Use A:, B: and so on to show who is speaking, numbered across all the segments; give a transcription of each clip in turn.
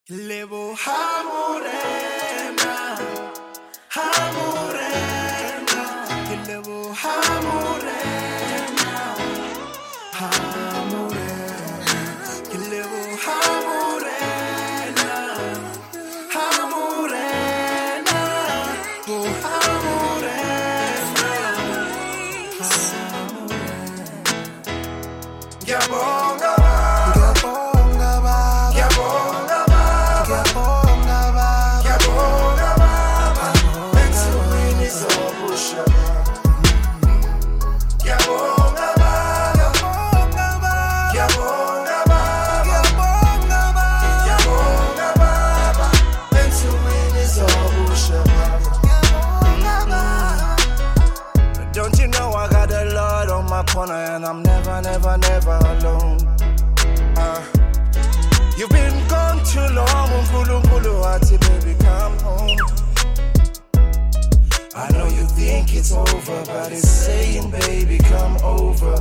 A: Levo hamurena, hamurena, levo hamurena, hamurena, levo hamurena, hamurena, oh hamurena, hamurena, Yabonga. Don't you know I got a lot on my corner and I'm never, never, never alone. You've been gone too long, baby, come home. I know you think it's over, but it's saying, baby, come over.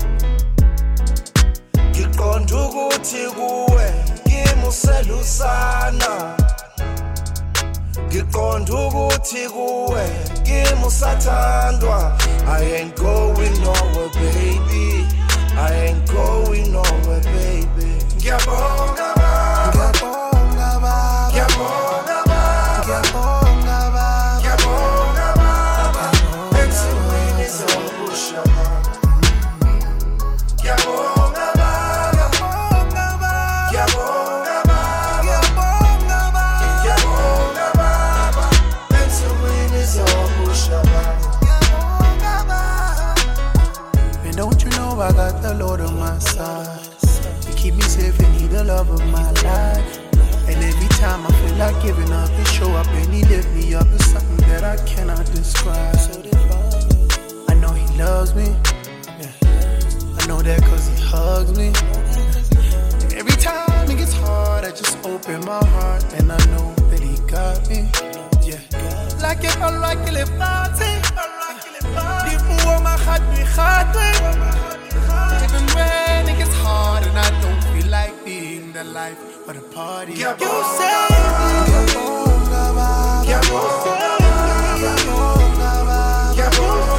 A: Ngiqonda ukuthi kuwe ngimuselusana. Ngiqonda ukuthi kuwe ngimusathandwa. I ain't going nowhere, baby. I ain't going nowhere, baby. Ngiyabonga baba, ngiyabonga baba, ngiyabonga baba, ngiyabonga baba, ngiyabonga baba. Ensimini zobusha baba. Ngiyabonga baba, ngiyabonga baba, ngiyabonga baba, ngiyabonga baba, ngiyabonga baba. Ensimini zobusha baba. Ngiyabonga baba. And don't you know I got the Lord on my side? Keep me safe and he the love of my life. And every time I feel like giving up, he show up and he lift me up. It's something that I cannot describe. I know he loves me, yeah. I know that cause he hugs me, and every time it gets hard, I just open my heart and I know that he got me, yeah. Like if I like it, if I leave me on my heart, even when it gets hard and I don't feel like being the life of the party. You say me.